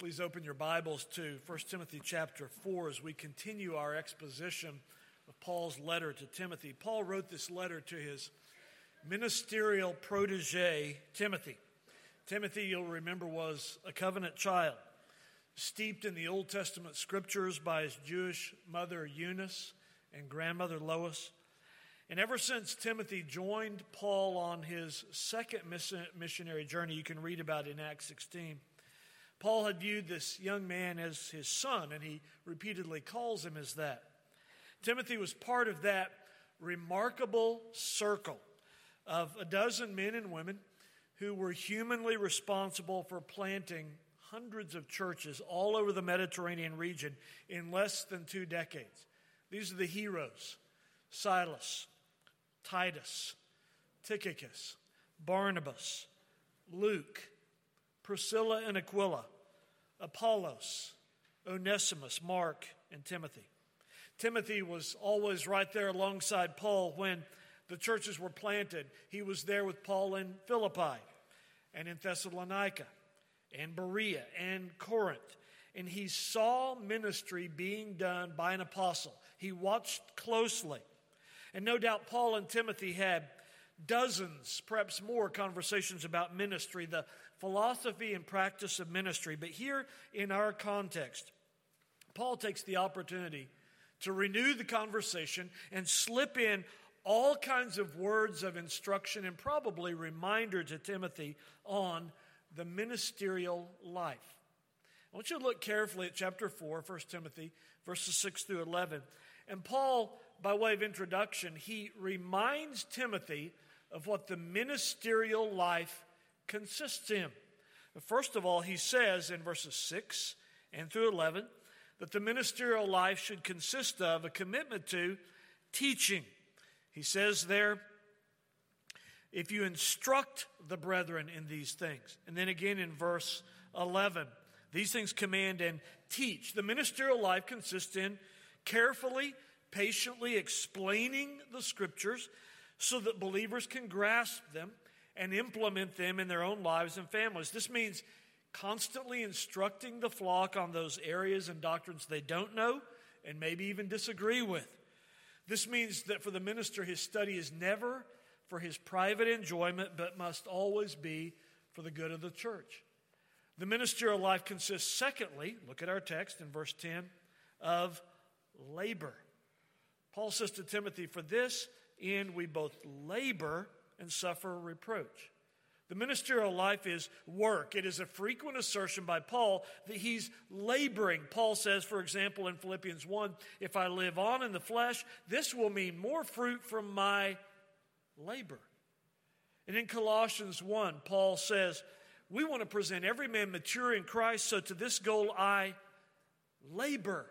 Please open your Bibles to 1 Timothy chapter 4 as we continue our exposition of Paul's letter to Timothy. Paul wrote this letter to his ministerial protege, Timothy. Timothy, you'll remember, was a covenant child, steeped in the Old Testament scriptures by his Jewish mother Eunice and grandmother Lois. And ever since Timothy joined Paul on his second missionary journey, you can read about it in Acts 16, Paul had viewed this young man as his son, and he repeatedly calls him as that. Timothy was part of that remarkable circle of a dozen men and women who were humanly responsible for planting hundreds of churches all over the Mediterranean region in less than 2 decades. These are the heroes: Silas, Titus, Tychicus, Barnabas, Luke, Priscilla and Aquila, Apollos, Onesimus, Mark, and Timothy. Timothy was always right there alongside Paul when the churches were planted. He was there with Paul in Philippi and in Thessalonica and Berea and Corinth. And he saw ministry being done by an apostle. He watched closely. And no doubt Paul and Timothy had dozens, perhaps more, conversations about ministry, the philosophy and practice of ministry. But here in our context, Paul takes the opportunity to renew the conversation and slip in all kinds of words of instruction and probably reminder to Timothy on the ministerial life. I want you to look carefully at chapter 4, 1 Timothy, verses 6 through 11. And Paul, by way of introduction, he reminds Timothy of what the ministerial life consists in. First of all, he says in verses 6 and through 11 that the ministerial life should consist of a commitment to teaching. He says there, if you instruct the brethren in these things. And then again in verse 11, these things command and teach. The ministerial life consists in carefully, patiently explaining the scriptures so that believers can grasp them and implement them in their own lives and families. This means constantly instructing the flock on those areas and doctrines they don't know and maybe even disagree with. This means that for the minister, his study is never for his private enjoyment, but must always be for the good of the church. The ministerial life consists, secondly, look at our text in verse 10, of labor. Paul says to Timothy, for this end we both labor and suffer reproach. The ministerial life is work. It is a frequent assertion by Paul that he's laboring. Paul says, for example, in Philippians 1, if I live on in the flesh, this will mean more fruit from my labor. And in Colossians 1, Paul says, we want to present every man mature in Christ, so to this goal I labor.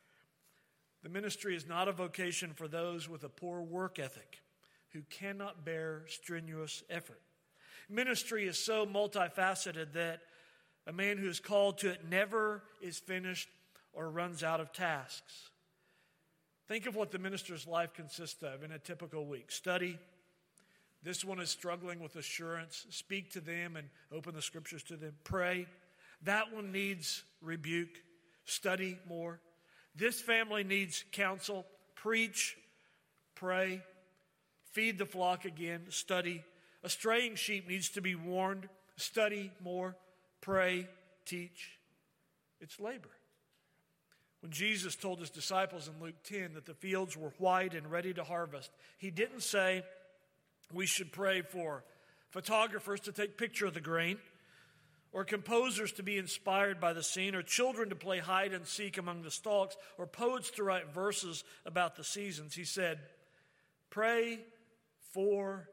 The ministry is not a vocation for those with a poor work ethic who cannot bear strenuous effort. Ministry is so multifaceted that a man who is called to it never is finished or runs out of tasks. Think of what the minister's life consists of in a typical week. Study. This one is struggling with assurance. Speak to them and open the scriptures to them. Pray. That one needs rebuke. Study more. This family needs counsel. Preach. Pray. Feed the flock again. Study. A straying sheep needs to be warned. Study more. Pray. Teach. It's labor. When Jesus told his disciples in Luke 10 that the fields were white and ready to harvest, he didn't say we should pray for photographers to take picture of the grain, or composers to be inspired by the scene, or children to play hide and seek among the stalks, or poets to write verses about the seasons. He said, pray for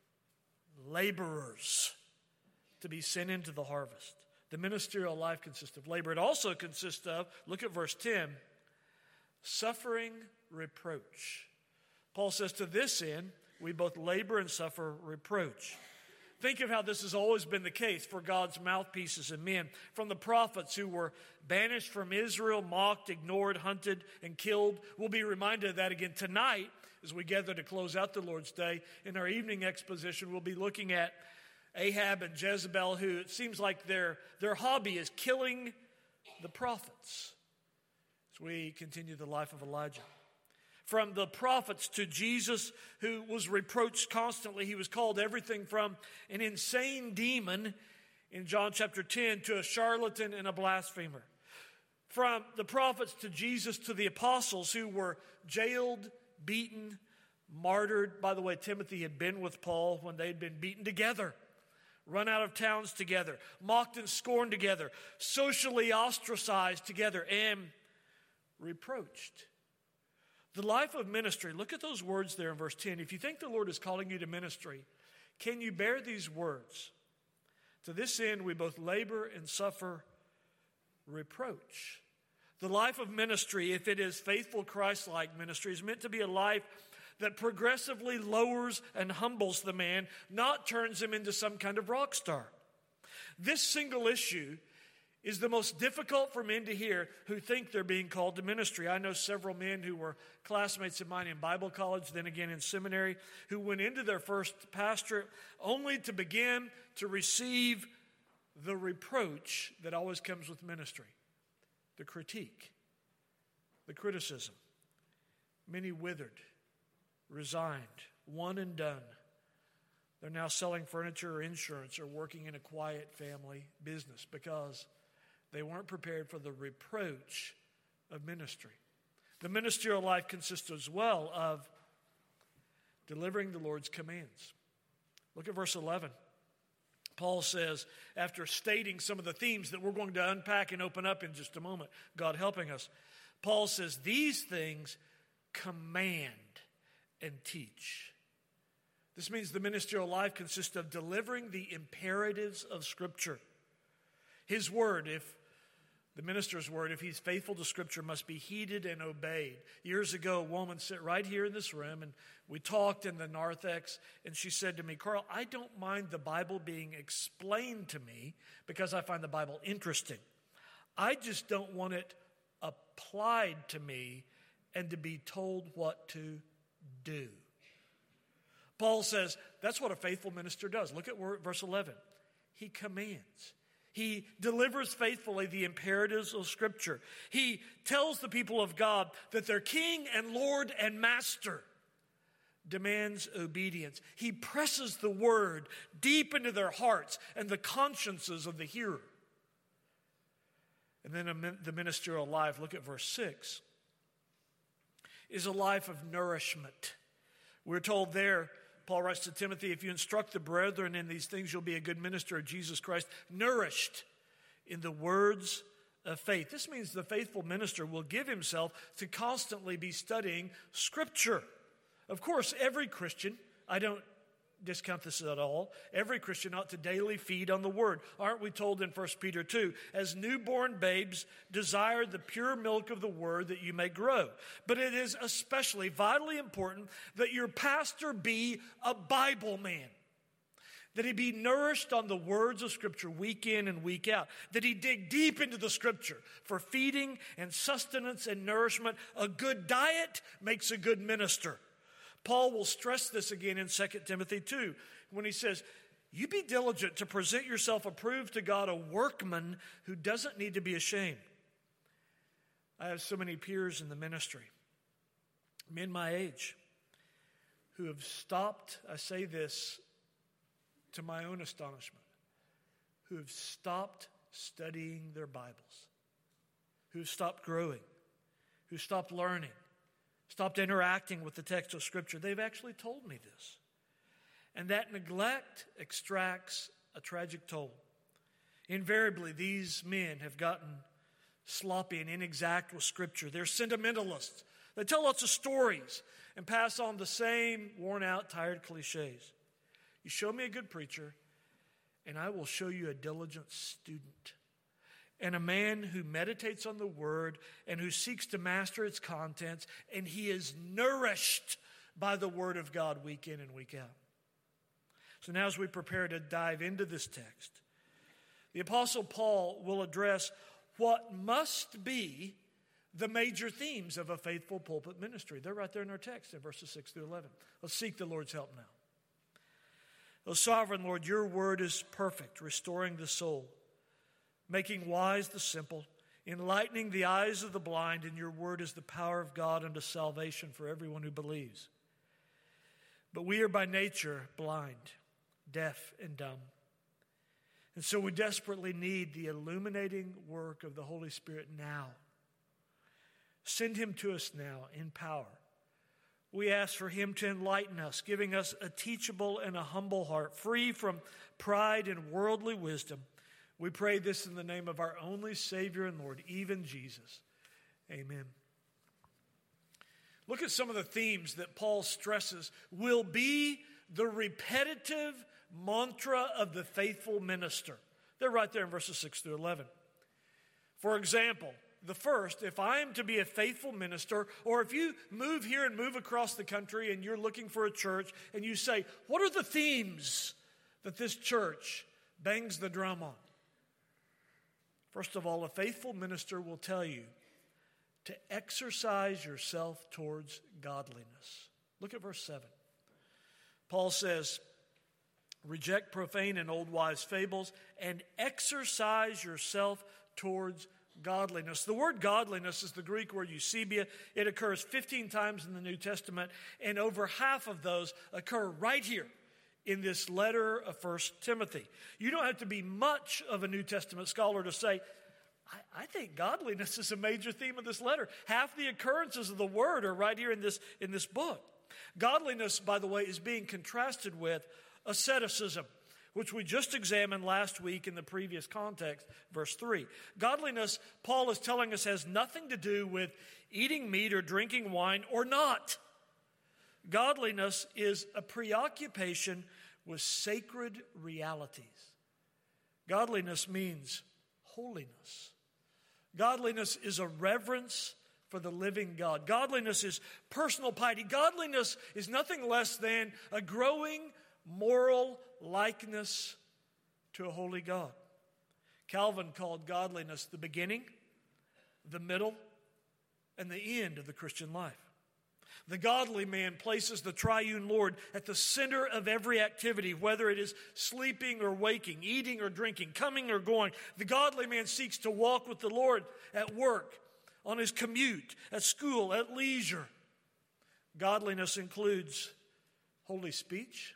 laborers to be sent into the harvest. The ministerial life consists of labor. It also consists of, look at verse 10, suffering reproach. Paul says, to this end, we both labor and suffer reproach. Think of how this has always been the case for God's mouthpieces and men. From the prophets who were banished from Israel, mocked, ignored, hunted, and killed. We'll be reminded of that again tonight as we gather to close out the Lord's Day. In our evening exposition, we'll be looking at Ahab and Jezebel, who it seems like their hobby is killing the prophets. As we continue the life of Elijah. From the prophets to Jesus, who was reproached constantly. He was called everything from an insane demon in John chapter 10 to a charlatan and a blasphemer. From the prophets to Jesus to the apostles who were jailed, beaten, martyred. By the way, Timothy had been with Paul when they had been beaten together, run out of towns together, mocked and scorned together, socially ostracized together, and reproached. The life of ministry, look at those words there in verse 10. If you think the Lord is calling you to ministry, can you bear these words? To this end, we both labor and suffer reproach. The life of ministry, if it is faithful Christ-like ministry, is meant to be a life that progressively lowers and humbles the man, not turns him into some kind of rock star. This single issue is the most difficult for men to hear who think they're being called to ministry. I know several men who were classmates of mine in Bible college, then again in seminary, who went into their first pastorate only to begin to receive the reproach that always comes with ministry, the critique, the criticism. Many withered, resigned, one and done. They're now selling furniture or insurance or working in a quiet family business because they weren't prepared for the reproach of ministry. The ministerial life consists as well of delivering the Lord's commands. Look at verse 11. Paul says, after stating some of the themes that we're going to unpack and open up in just a moment, God helping us, Paul says, these things command and teach. This means the ministerial life consists of delivering the imperatives of Scripture. His word, the minister's word, if he's faithful to Scripture, must be heeded and obeyed. Years ago, a woman sat right here in this room, and we talked in the narthex, and she said to me, Carl, I don't mind the Bible being explained to me because I find the Bible interesting. I just don't want it applied to me and to be told what to do. Paul says that's what a faithful minister does. Look at verse 11. He commands. He delivers faithfully the imperatives of Scripture. He tells the people of God that their King and Lord and Master demands obedience. He presses the Word deep into their hearts and the consciences of the hearer. And then the ministerial life, look at verse 6, is a life of nourishment. We're told there, Paul writes to Timothy, if you instruct the brethren in these things, you'll be a good minister of Jesus Christ, nourished in the words of faith. This means the faithful minister will give himself to constantly be studying Scripture. Of course, every Christian, I don't discount this at all, every Christian ought to daily feed on the Word. Aren't we told in 1 Peter 2, as newborn babes desire the pure milk of the Word that you may grow. But it is especially vitally important that your pastor be a Bible man, that he be nourished on the words of Scripture week in and week out, that he dig deep into the Scripture for feeding and sustenance and nourishment. A good diet makes a good minister. Paul will stress this again in 2 Timothy 2 when he says, you be diligent to present yourself approved to God, a workman who doesn't need to be ashamed. I have so many peers in the ministry, men my age, who have stopped, I say this to my own astonishment, who have stopped studying their Bibles, who have stopped growing, who stopped learning, stopped interacting with the text of Scripture. They've actually told me this. And that neglect extracts a tragic toll. Invariably, these men have gotten sloppy and inexact with Scripture. They're sentimentalists. They tell lots of stories and pass on the same worn-out, tired cliches. You show me a good preacher, and I will show you a diligent student. And a man who meditates on the Word and who seeks to master its contents, and he is nourished by the Word of God week in and week out. So now as we prepare to dive into this text, the Apostle Paul will address what must be the major themes of a faithful pulpit ministry. They're right there in our text in verses 6 through 11. Let's seek the Lord's help now. O sovereign Lord, your word is perfect, restoring the soul, making wise the simple, enlightening the eyes of the blind, and your word is the power of God unto salvation for everyone who believes. But we are by nature blind, deaf, and dumb. And so we desperately need the illuminating work of the Holy Spirit now. Send him to us now in power. We ask for him to enlighten us, giving us a teachable and a humble heart, free from pride and worldly wisdom. We pray this in the name of our only Savior and Lord, even Jesus. Amen. Look at some of the themes that Paul stresses will be the repetitive mantra of the faithful minister. They're right there in verses 6 through 11. For example, the first, if I am to be a faithful minister, or if you move here and move across the country and you're looking for a church and you say, what are the themes that this church bangs the drum on? First of all, a faithful minister will tell you to exercise yourself towards godliness. Look at verse 7. Paul says, reject profane and old wives' fables and exercise yourself towards godliness. The word godliness is the Greek word eusebia. It occurs 15 times in the New Testament, and over half of those occur right here in this letter of 1 Timothy. You don't have to be much of a New Testament scholar to say, I think godliness is a major theme of this letter. Half the occurrences of the word are right here in this book. Godliness, by the way, is being contrasted with asceticism, which we just examined last week in the previous context, verse 3. Godliness, Paul is telling us, has nothing to do with eating meat or drinking wine or not. Godliness is a preoccupation with sacred realities. Godliness means holiness. Godliness is a reverence for the living God. Godliness is personal piety. Godliness is nothing less than a growing moral likeness to a holy God. Calvin called godliness the beginning, the middle, and the end of the Christian life. The godly man places the triune Lord at the center of every activity, whether it is sleeping or waking, eating or drinking, coming or going. The godly man seeks to walk with the Lord at work, on his commute, at school, at leisure. Godliness includes holy speech,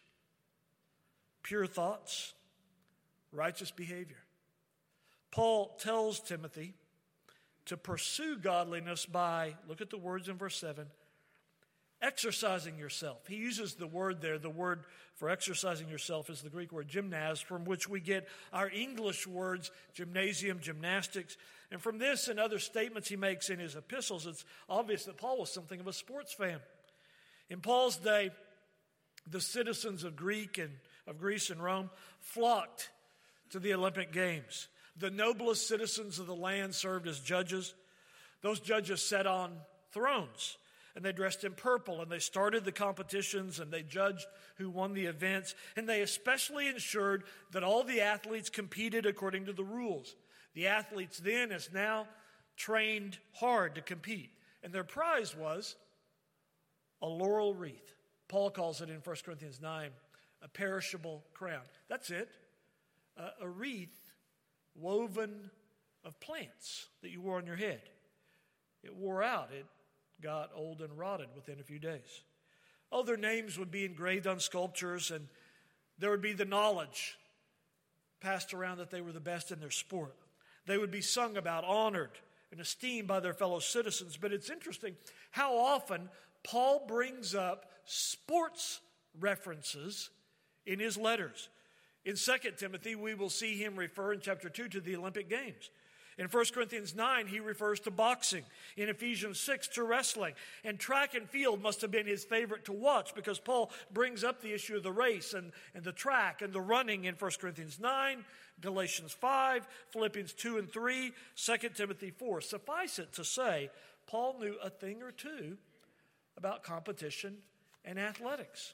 pure thoughts, righteous behavior. Paul tells Timothy to pursue godliness by, look at the words in verse 7, exercising yourself. He uses the word there. The word for exercising yourself is the Greek word gymnas, from which we get our English words gymnasium, gymnastics. And from this and other statements he makes in his epistles, it's obvious that Paul was something of a sports fan. In Paul's day, the citizens of Greece and Rome flocked to the Olympic Games. The noblest citizens of the land served as judges. Those judges sat on thrones, and they dressed in purple, and they started the competitions, and they judged who won the events, and they especially ensured that all the athletes competed according to the rules. The athletes then, as now, trained hard to compete, and their prize was a laurel wreath. Paul calls it in 1 Corinthians 9, a perishable crown. That's it, a wreath woven of plants that you wore on your head. It wore out. It got old and rotted within a few days. Oh, their names would be engraved on sculptures, and there would be the knowledge passed around that they were the best in their sport. They would be sung about, honored, and esteemed by their fellow citizens. But it's interesting how often Paul brings up sports references in his letters. In 2 Timothy, we will see him refer in chapter 2 to the Olympic Games. In 1 Corinthians 9, he refers to boxing. In Ephesians 6, to wrestling. And track and field must have been his favorite to watch, because Paul brings up the issue of the race and the track and the running in 1 Corinthians 9, Galatians 5, Philippians 2 and 3, 2 Timothy 4. Suffice it to say, Paul knew a thing or two about competition and athletics.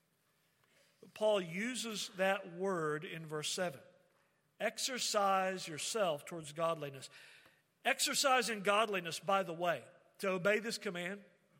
But Paul uses that word in verse 7. Exercise yourself towards godliness. Exercising godliness, by the way, to obey this command,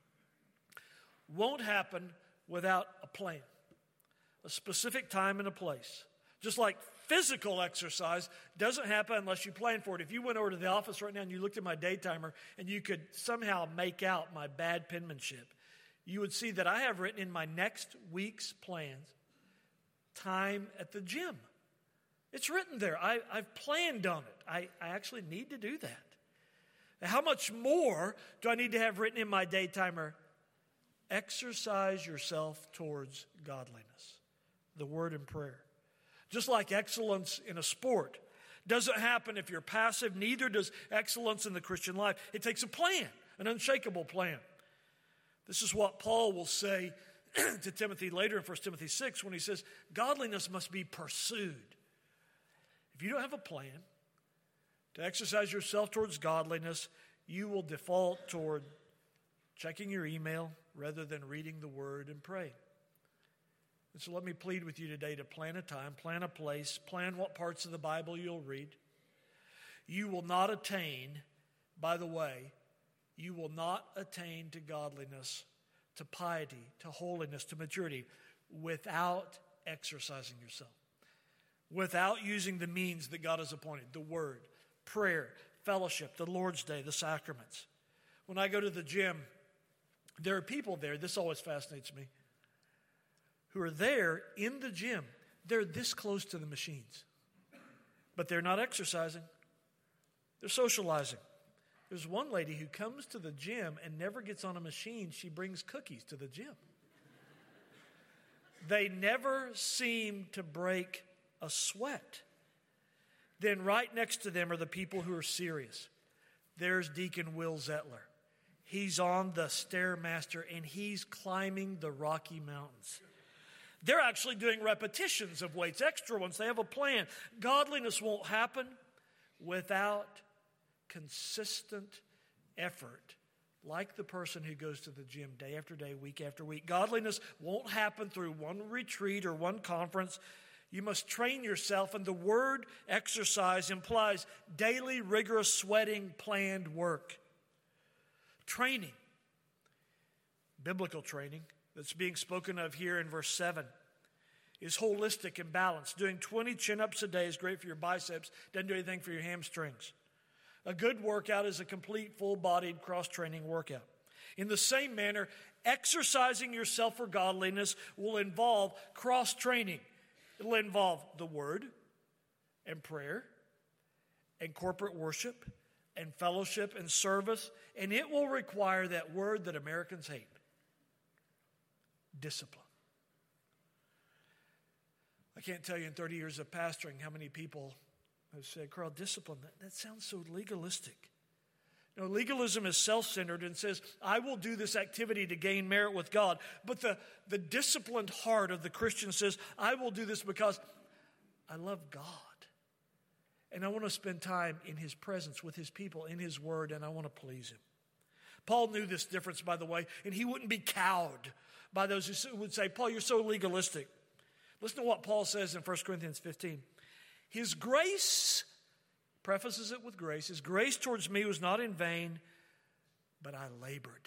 won't happen without a plan, a specific time and a place. Just like physical exercise doesn't happen unless you plan for it. If you went over to the office right now and you looked at my day timer and you could somehow make out my bad penmanship, you would see that I have written in my next week's plans time at the gym. It's written there. I've planned on it. I actually need to do that. Now, how much more do I need to have written in my day timer? Exercise yourself towards godliness, the word and prayer. Just like excellence in a sport doesn't happen if you're passive, neither does excellence in the Christian life. It takes a plan, an unshakable plan. This is what Paul will say to Timothy later in 1 Timothy 6 when he says, godliness must be pursued. If you don't have a plan to exercise yourself towards godliness, you will default toward checking your email rather than reading the word and praying. And so let me plead with you today to plan a time, plan a place, plan what parts of the Bible you'll read. You will not attain, by the way, you will not attain to godliness, to piety, to holiness, to maturity without exercising yourself, without using the means that God has appointed, the word, prayer, fellowship, the Lord's Day, the sacraments. When I go to the gym, there are people there, this always fascinates me, who are there in the gym. They're this close to the machines, but they're not exercising. They're socializing. There's one lady who comes to the gym and never gets on a machine. She brings cookies to the gym. They never seem to break a sweat. Then right next to them are the people who are serious. There's Deacon Will Zettler. He's on the Stairmaster and he's climbing the Rocky Mountains. They're actually doing repetitions of weights, extra ones. They have a plan. Godliness won't happen without consistent effort, like the person who goes to the gym day after day, week after week. Godliness won't happen through one retreat or one conference. You must train yourself, and the word exercise implies daily, rigorous, sweating, planned work. Training, biblical training, that's being spoken of here in verse 7 is holistic and balanced. Doing 20 chin-ups a day is great for your biceps. Doesn't do anything for your hamstrings. A good workout is a complete, full-bodied, cross-training workout. In the same manner, exercising yourself for godliness will involve cross-training. It will involve the word and prayer and corporate worship and fellowship and service, and it will require that word that Americans hate. Discipline. I can't tell you in 30 years of pastoring how many people have said, Carl, discipline, that sounds so legalistic. You know, legalism is self-centered and says, I will do this activity to gain merit with God. But the disciplined heart of the Christian says, I will do this because I love God. And I want to spend time in His presence with His people, in His Word, and I want to please Him. Paul knew this difference, by the way, and he wouldn't be cowed by those who would say, Paul, you're so legalistic. Listen to what Paul says in 1 Corinthians 15. His grace, prefaces it with grace, His grace towards me was not in vain, but I labored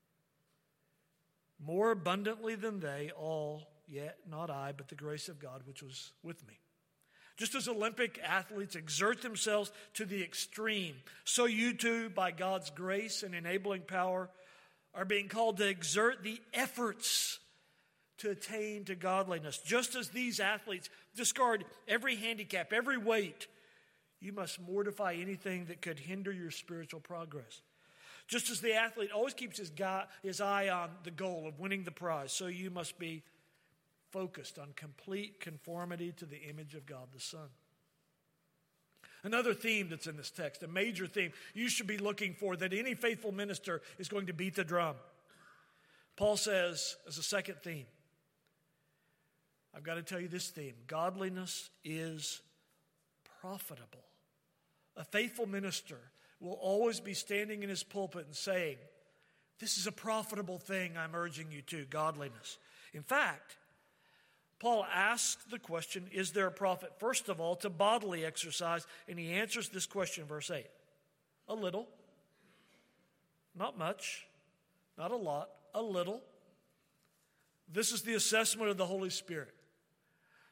more abundantly than they all, yet not I, but the grace of God which was with me. Just as Olympic athletes exert themselves to the extreme, so you too, by God's grace and enabling power, are being called to exert the efforts to attain to godliness. Just as these athletes discard every handicap, every weight, you must mortify anything that could hinder your spiritual progress. Just as the athlete always keeps his eye on the goal of winning the prize, so you must be focused on complete conformity to the image of God the Son. Another theme that's in this text, a major theme you should be looking for, that any faithful minister is going to beat the drum. Paul says, as a second theme, I've got to tell you this theme: godliness is profitable. A faithful minister will always be standing in his pulpit and saying, this is a profitable thing I'm urging you to, godliness. In fact, Paul asks the question, is there a profit, first of all, to bodily exercise? And he answers this question in verse 8. A little. Not much. Not a lot. A little. This is the assessment of the Holy Spirit.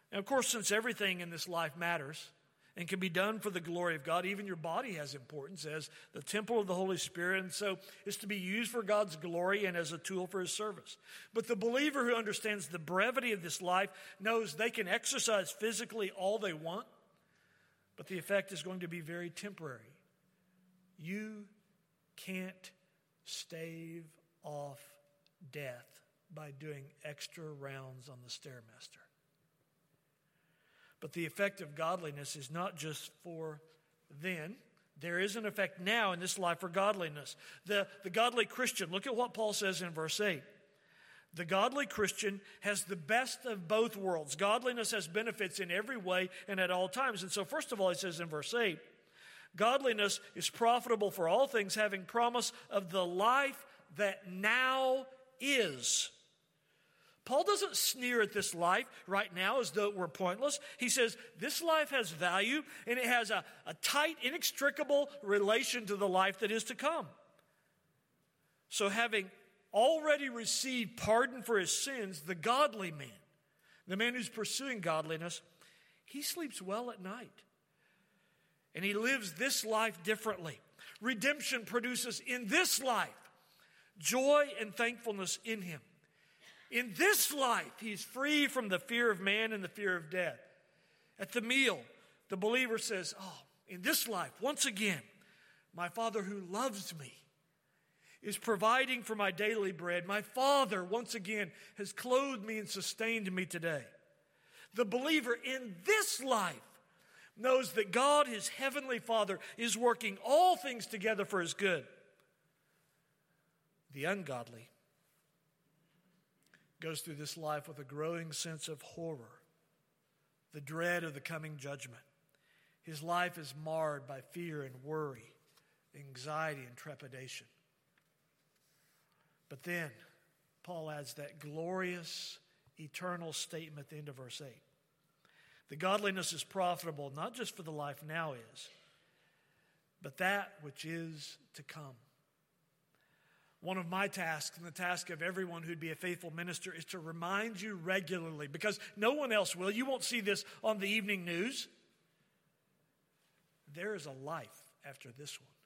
And of course, since everything in this life matters and can be done for the glory of God, even your body has importance as the temple of the Holy Spirit, and so it's to be used for God's glory and as a tool for His service. But the believer who understands the brevity of this life knows they can exercise physically all they want, but the effect is going to be very temporary. You can't stave off death by doing extra rounds on the Stairmaster. But the effect of godliness is not just for then. There is an effect now in this life for godliness. The godly Christian, look at what Paul says in verse 8. The godly Christian has the best of both worlds. Godliness has benefits in every way and at all times. And so first of all, he says in verse 8, godliness is profitable for all things, having promise of the life that now is. Paul doesn't sneer at this life right now as though it were pointless. He says this life has value and it has a tight, inextricable relation to the life that is to come. So having already received pardon for his sins, the godly man, the man who's pursuing godliness, he sleeps well at night. And he lives this life differently. Redemption produces in this life joy and thankfulness in him. In this life, he's free from the fear of man and the fear of death. At the meal, the believer says, in this life, once again, my Father who loves me is providing for my daily bread. My Father, once again, has clothed me and sustained me today. The believer in this life knows that God, his heavenly Father, is working all things together for his good. The ungodly goes through this life with a growing sense of horror, the dread of the coming judgment. His life is marred by fear and worry, anxiety and trepidation. But then, Paul adds that glorious, eternal statement at the end of verse 8. The godliness is profitable, not just for the life now is, but that which is to come. One of my tasks, and the task of everyone who'd be a faithful minister, is to remind you regularly, because no one else will. You won't see this on the evening news. There is a life after this one.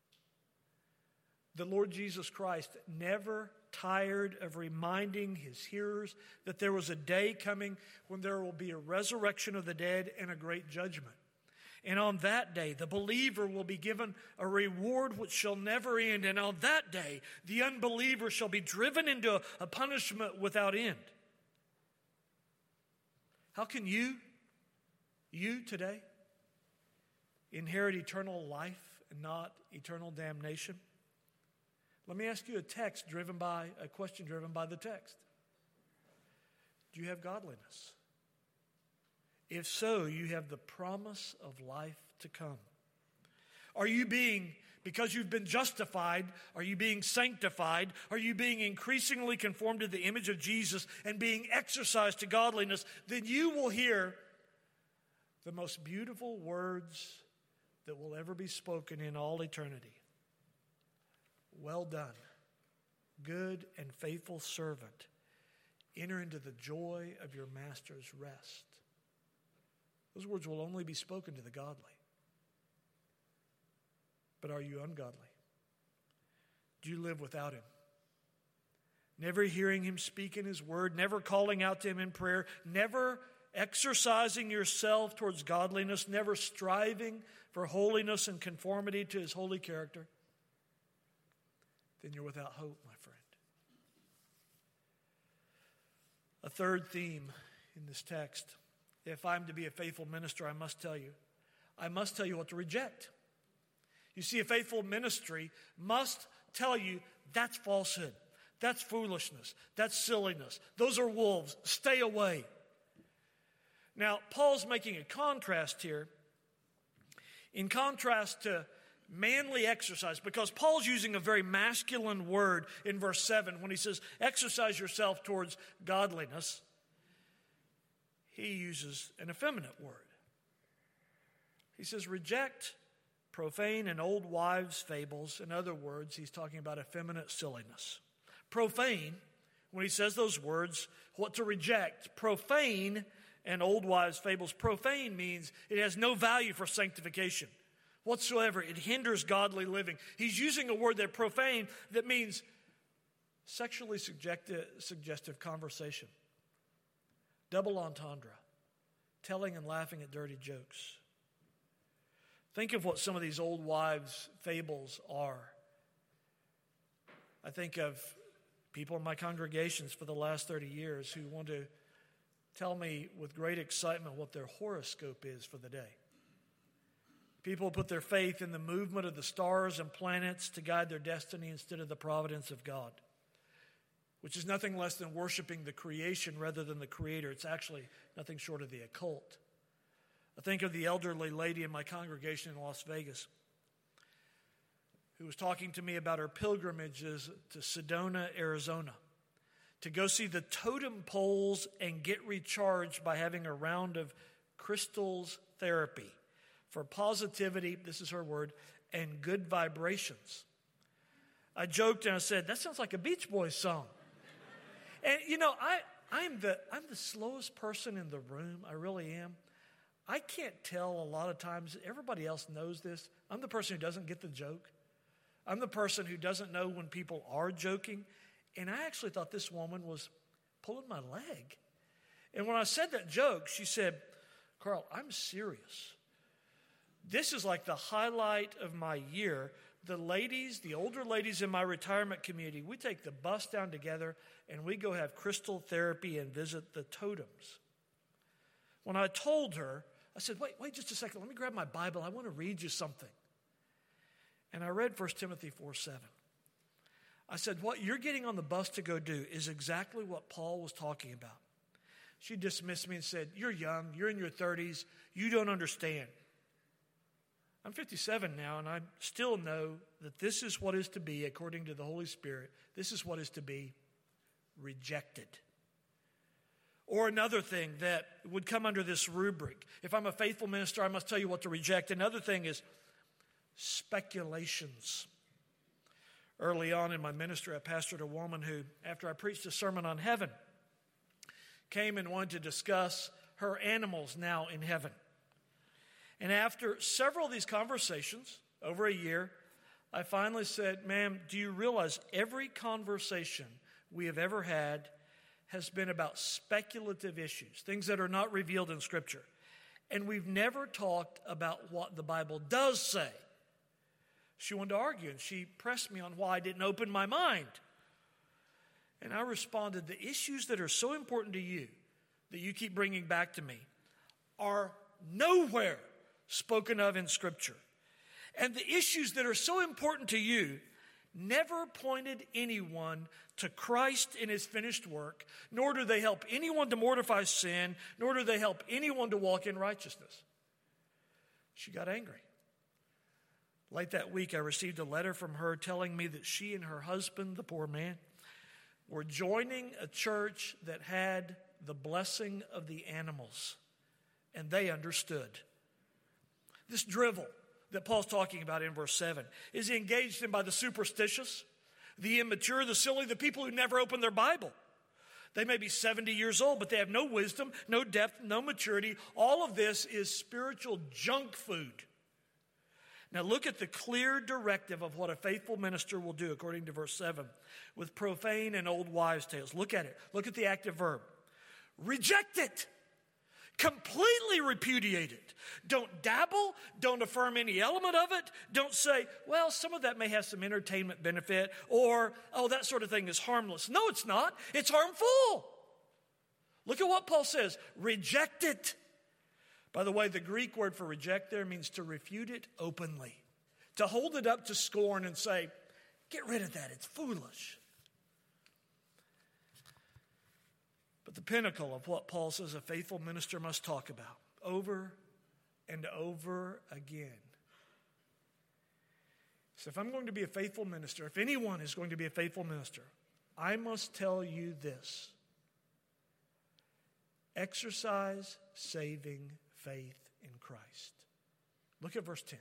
The Lord Jesus Christ never tired of reminding his hearers that there was a day coming when there will be a resurrection of the dead and a great judgment. And on that day, the believer will be given a reward which shall never end. And on that day, the unbeliever shall be driven into a punishment without end. How can you today, inherit eternal life and not eternal damnation? Let me ask you a question driven by the text. Do you have godliness? If so, you have the promise of life to come. Are you because you've been justified, are you being sanctified? Are you being increasingly conformed to the image of Jesus and being exercised to godliness? Then you will hear the most beautiful words that will ever be spoken in all eternity. Well done, good and faithful servant. Enter into the joy of your master's rest. Those words will only be spoken to the godly. But are you ungodly? Do you live without him? Never hearing him speak in his word, never calling out to him in prayer, never exercising yourself towards godliness, never striving for holiness and conformity to his holy character, then you're without hope, my friend. A third theme in this text. If I'm to be a faithful minister, I must tell you what to reject. You see, a faithful ministry must tell you that's falsehood, that's foolishness, that's silliness. Those are wolves. Stay away. Now, Paul's making a contrast here, in contrast to manly exercise, because Paul's using a very masculine word in verse 7 when he says, exercise yourself towards godliness. He uses an effeminate word. He says, reject profane and old wives' fables. In other words, he's talking about effeminate silliness. Profane, when he says those words, what to reject, profane and old wives' fables. Profane means it has no value for sanctification whatsoever. It hinders godly living. He's using a word there, profane, that means sexually suggestive conversation. Double entendre. Telling and laughing at dirty jokes. Think of what some of these old wives' fables are. I think of people in my congregations for the last 30 years who want to tell me with great excitement what their horoscope is for the day. People put their faith in the movement of the stars and planets to guide their destiny instead of the providence of God, which is nothing less than worshiping the creation rather than the Creator. It's actually nothing short of the occult. I think of the elderly lady in my congregation in Las Vegas who was talking to me about her pilgrimages to Sedona, Arizona, to go see the totem poles and get recharged by having a round of crystals therapy for positivity, this is her word, and good vibrations. I joked and I said, that sounds like a Beach Boys song. And you know, I'm the slowest person in the room. I really am. I can't tell a lot of times. Everybody else knows this. I'm the person who doesn't get the joke. I'm the person who doesn't know when people are joking. And I actually thought this woman was pulling my leg. And when I said that joke, she said, Carl, I'm serious. This is like the highlight of my year. The ladies, the older ladies in my retirement community, we take the bus down together and we go have crystal therapy and visit the totems. When I told her, I said, wait just a second. Let me grab my Bible. I want to read you something. And I read 1 Timothy 4:7. I said, what you're getting on the bus to go do is exactly what Paul was talking about. She dismissed me and said, you're young. You're in your 30s. You don't understand. I'm 57 now, and I still know that this is what is to be, according to the Holy Spirit, this is what is to be rejected. Or another thing that would come under this rubric. If I'm a faithful minister, I must tell you what to reject. Another thing is speculations. Early on in my ministry, I pastored a woman who, after I preached a sermon on heaven, came and wanted to discuss her animals now in heaven. And after several of these conversations, over a year, I finally said, ma'am, do you realize every conversation we have ever had has been about speculative issues, things that are not revealed in Scripture. And we've never talked about what the Bible does say. She wanted to argue, and she pressed me on why I didn't open my mind. And I responded, the issues that are so important to you, that you keep bringing back to me, are nowhere spoken of in Scripture. And the issues that are so important to you never pointed anyone to Christ in his finished work, nor do they help anyone to mortify sin, nor do they help anyone to walk in righteousness. She got angry. Late that week, I received a letter from her telling me that she and her husband, the poor man, were joining a church that had the blessing of the animals, and they understood. This drivel that Paul's talking about in verse 7 is engaged in by the superstitious, the immature, the silly, the people who never open their Bible. They may be 70 years old, but they have no wisdom, no depth, no maturity. All of this is spiritual junk food. Now look at the clear directive of what a faithful minister will do, according to verse 7, with profane and old wives' tales. Look at it. Look at the active verb. Reject it. Completely repudiate it. Don't dabble. Don't affirm any element of it. Don't say, well, some of that may have some entertainment benefit, or, oh, that sort of thing is harmless. No, it's not. It's harmful. Look at what Paul says. Reject it. By the way, the Greek word for reject there means to refute it openly. To hold it up to scorn and say, get rid of that. It's foolish. But the pinnacle of what Paul says a faithful minister must talk about over and over again. So if I'm going to be a faithful minister, if anyone is going to be a faithful minister, I must tell you this. Exercise saving faith in Christ. Look at verse 10.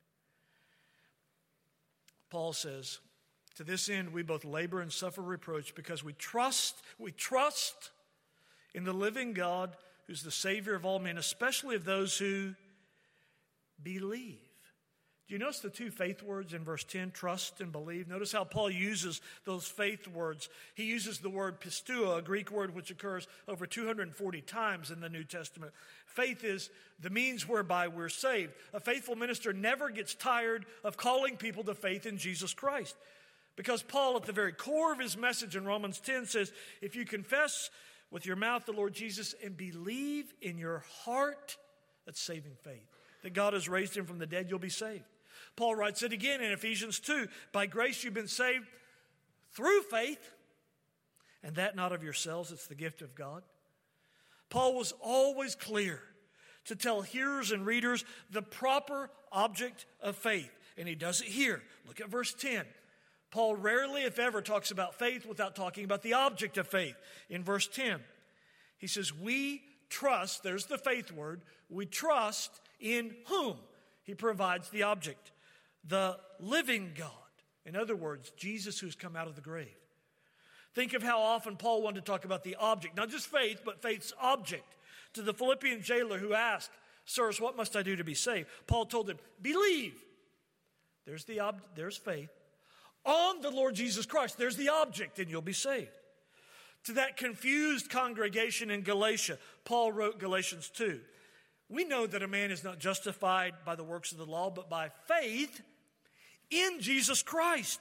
Paul says, to this end we both labor and suffer reproach because we trust in the living God, who's the Savior of all men, especially of those who believe. Do you notice the two faith words in verse 10, trust and believe? Notice how Paul uses those faith words. He uses the word pisteuo, a Greek word which occurs over 240 times in the New Testament. Faith is the means whereby we're saved. A faithful minister never gets tired of calling people to faith in Jesus Christ. Because Paul, at the very core of his message in Romans 10, says, if you confess with your mouth the Lord Jesus and believe in your heart, that's saving faith, that God has raised him from the dead, you'll be saved. Paul writes it again in Ephesians 2, by grace you've been saved through faith, and that not of yourselves, it's the gift of God. Paul was always clear to tell hearers and readers the proper object of faith, and he does it here. Look at verse 10. Paul rarely, if ever, talks about faith without talking about the object of faith. In verse 10, he says, we trust, there's the faith word, we trust in whom? He provides the object, the living God. In other words, Jesus who's come out of the grave. Think of how often Paul wanted to talk about the object, not just faith, but faith's object. To the Philippian jailer who asked, sirs, what must I do to be saved? Paul told him, believe. There's faith. On the Lord Jesus Christ, there's the object, and you'll be saved. To that confused congregation in Galatia, Paul wrote Galatians 2. We know that a man is not justified by the works of the law, but by faith in Jesus Christ.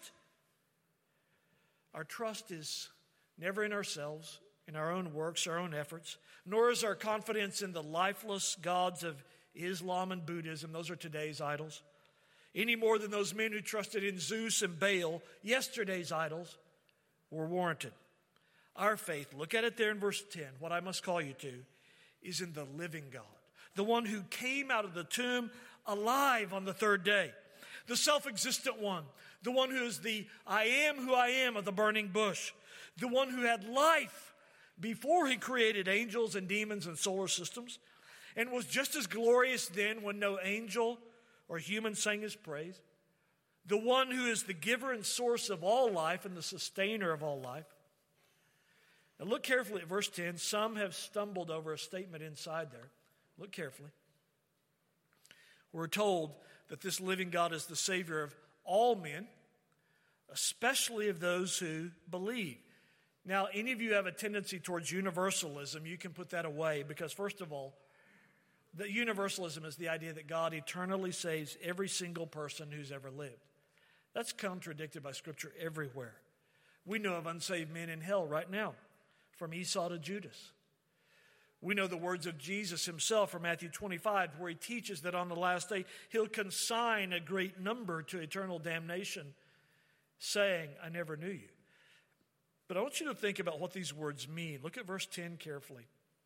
Our trust is never in ourselves, in our own works, our own efforts, nor is our confidence in the lifeless gods of Islam and Buddhism. Those are today's idols. Any more than those men who trusted in Zeus and Baal, yesterday's idols, were warranted. Our faith, look at it there in verse 10, what I must call you to, is in the living God, the one who came out of the tomb alive on the third day, the self-existent one, the one who is the I am who I am of the burning bush, the one who had life before he created angels and demons and solar systems, and was just as glorious then when no angel or human sang his praise, the one who is the giver and source of all life and the sustainer of all life. Now look carefully at verse 10. Some have stumbled over a statement inside there. Look carefully. We're told that this living God is the Savior of all men, especially of those who believe. Now, any of you have a tendency towards universalism, you can put that away because, first of all, the universalism is the idea that God eternally saves every single person who's ever lived. That's contradicted by Scripture everywhere. We know of unsaved men in hell right now, from Esau to Judas. We know the words of Jesus himself from Matthew 25, where he teaches that on the last day, he'll consign a great number to eternal damnation, saying, I never knew you. But I want you to think about what these words mean. Look at verse 10 carefully.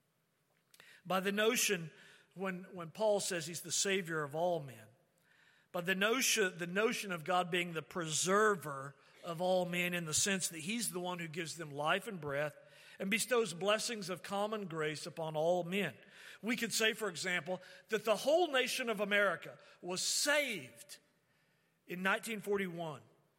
By the notion, when Paul says he's the Savior of all men, by the notion of God being the preserver of all men in the sense that he's the one who gives them life and breath, and bestows blessings of common grace upon all men. We could say, for example, that the whole nation of America was saved in 1941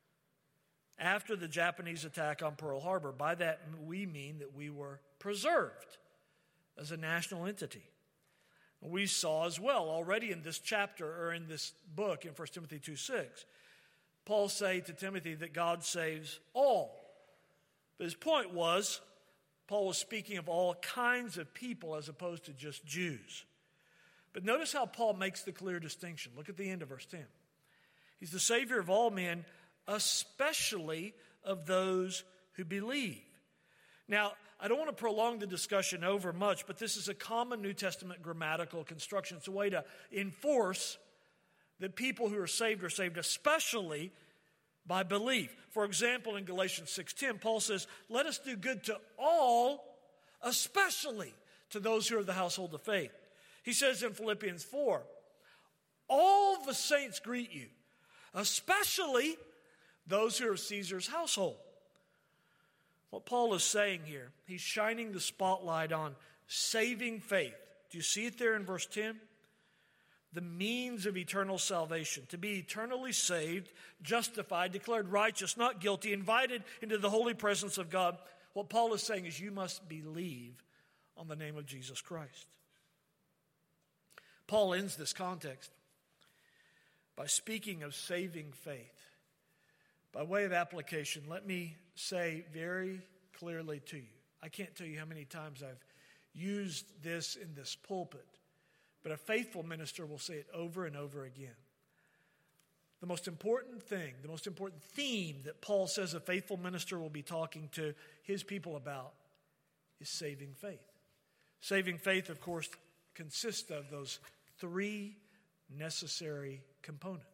after the Japanese attack on Pearl Harbor. By that, we mean that we were preserved as a national entity. We saw as well already in this chapter, or in this book in 1 Timothy 2:6, Paul say to Timothy that God saves all. But his point was, Paul was speaking of all kinds of people as opposed to just Jews. But notice how Paul makes the clear distinction. Look at the end of verse 10. He's the Savior of all men, especially of those who believe. Now, I don't want to prolong the discussion over much, but this is a common New Testament grammatical construction. It's a way to enforce that people who are saved especially by belief. For example, in Galatians 6:10, Paul says, let us do good to all, especially to those who are of the household of faith. He says in Philippians 4, all the saints greet you, especially those who are of Caesar's household. What Paul is saying here, he's shining the spotlight on saving faith. Do you see it there in verse 10? The means of eternal salvation, to be eternally saved, justified, declared righteous, not guilty, invited into the holy presence of God. What Paul is saying is you must believe on the name of Jesus Christ. Paul ends this context by speaking of saving faith. By way of application, let me say very clearly to you, I can't tell you how many times I've used this in this pulpit, but a faithful minister will say it over and over again. The most important thing, the most important theme that Paul says a faithful minister will be talking to his people about is saving faith. Saving faith, of course, consists of those three necessary components.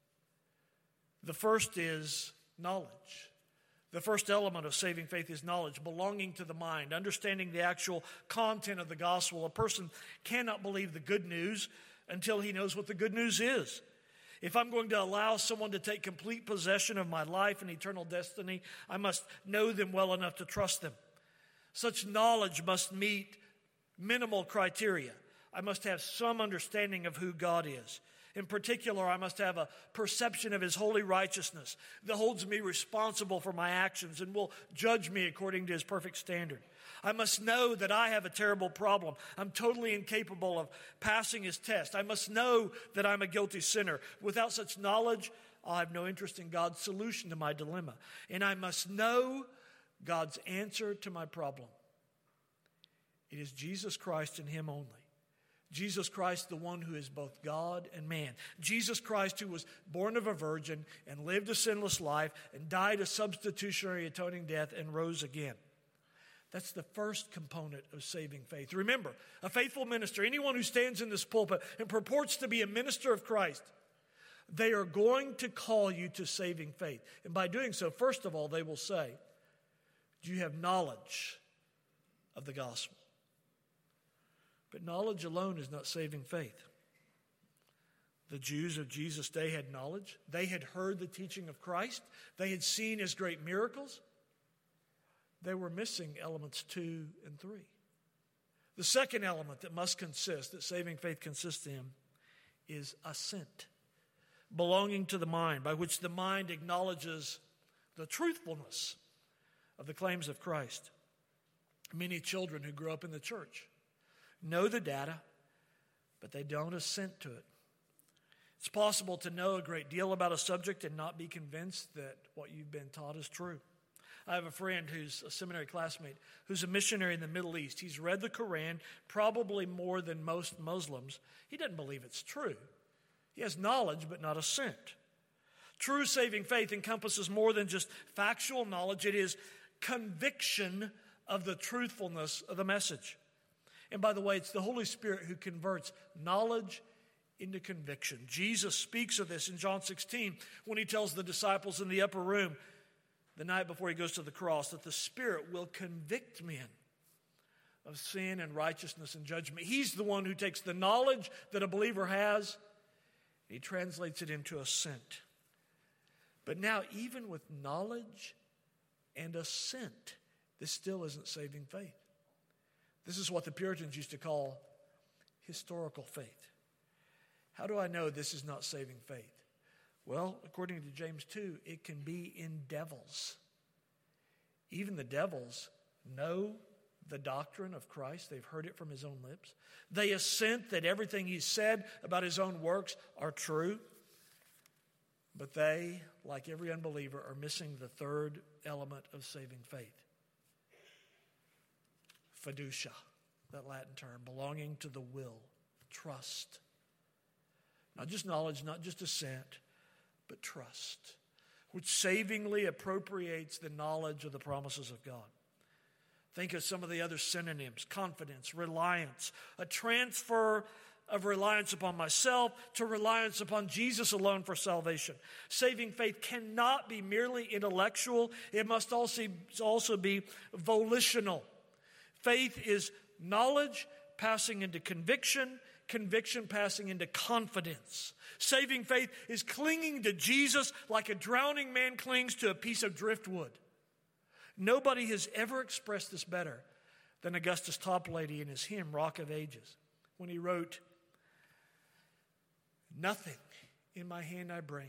The first is knowledge. The first element of saving faith is knowledge, belonging to the mind, understanding the actual content of the gospel. A person cannot believe the good news until he knows what the good news is. If I'm going to allow someone to take complete possession of my life and eternal destiny, I must know them well enough to trust them. Such knowledge must meet minimal criteria. I must have some understanding of who God is. In particular, I must have a perception of His holy righteousness that holds me responsible for my actions and will judge me according to His perfect standard. I must know that I have a terrible problem. I'm totally incapable of passing His test. I must know that I'm a guilty sinner. Without such knowledge, I'll have no interest in God's solution to my dilemma. And I must know God's answer to my problem. It is Jesus Christ and Him only. Jesus Christ, the one who is both God and man. Jesus Christ, who was born of a virgin and lived a sinless life and died a substitutionary atoning death and rose again. That's the first component of saving faith. Remember, a faithful minister, anyone who stands in this pulpit and purports to be a minister of Christ, they are going to call you to saving faith. And by doing so, first of all, they will say, do you have knowledge of the gospel? But knowledge alone is not saving faith. The Jews of Jesus' day had knowledge. They had heard the teaching of Christ. They had seen His great miracles. They were missing elements 2 and 3. The second element that saving faith consists in, is assent, belonging to the mind, by which the mind acknowledges the truthfulness of the claims of Christ. Many children who grow up in the church know the data, but they don't assent to it. It's possible to know a great deal about a subject and not be convinced that what you've been taught is true. I have a friend who's a seminary classmate who's a missionary in the Middle East. He's read the Quran probably more than most Muslims. He doesn't believe it's true. He has knowledge, but not assent. True saving faith encompasses more than just factual knowledge. It is conviction of the truthfulness of the message. And by the way, it's the Holy Spirit who converts knowledge into conviction. Jesus speaks of this in John 16 when He tells the disciples in the upper room the night before He goes to the cross that the Spirit will convict men of sin and righteousness and judgment. He's the one who takes the knowledge that a believer has, He translates it into assent. But now, even with knowledge and assent, this still isn't saving faith. This is what the Puritans used to call historical faith. How do I know this is not saving faith? Well, according to James 2, it can be in devils. Even the devils know the doctrine of Christ. They've heard it from His own lips. They assent that everything He said about His own works are true. But they, like every unbeliever, are missing the third element of saving faith. Fiducia, that Latin term, belonging to the will, trust. Not just knowledge, not just assent, but trust, which savingly appropriates the knowledge of the promises of God. Think of some of the other synonyms: confidence, reliance, a transfer of reliance upon myself to reliance upon Jesus alone for salvation. Saving faith cannot be merely intellectual. It must also be volitional. Faith is knowledge passing into conviction, conviction passing into confidence. Saving faith is clinging to Jesus like a drowning man clings to a piece of driftwood. Nobody has ever expressed this better than Augustus Toplady in his hymn, Rock of Ages, when he wrote, "Nothing in my hand I bring,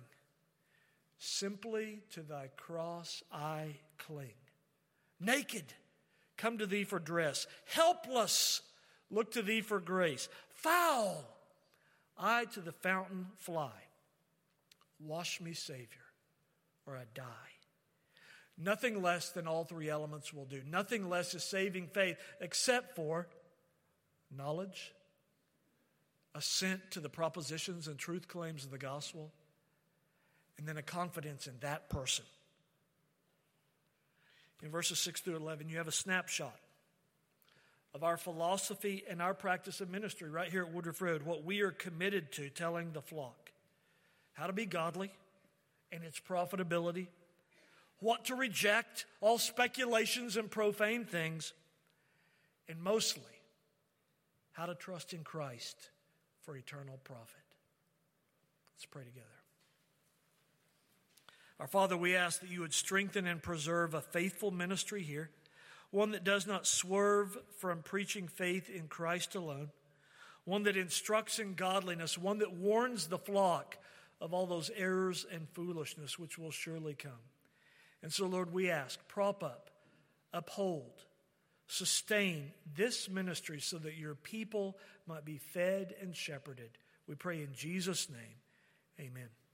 simply to thy cross I cling. Naked, come to thee for dress. Helpless, look to thee for grace. Foul, I to the fountain fly. Wash me, Savior, or I die. Nothing less than all three elements will do. Nothing less is saving faith except for knowledge, assent to the propositions and truth claims of the gospel, and then a confidence in that person. In verses 6 through 11, you have a snapshot of our philosophy and our practice of ministry right here at Woodruff Road, what we are committed to telling the flock. How to be godly and its profitability, what to reject, all speculations and profane things, and mostly, how to trust in Christ for eternal profit. Let's pray together. Our Father, we ask that you would strengthen and preserve a faithful ministry here, one that does not swerve from preaching faith in Christ alone, one that instructs in godliness, one that warns the flock of all those errors and foolishness which will surely come. And so, Lord, we ask, prop up, uphold, sustain this ministry so that your people might be fed and shepherded. We pray in Jesus' name, amen.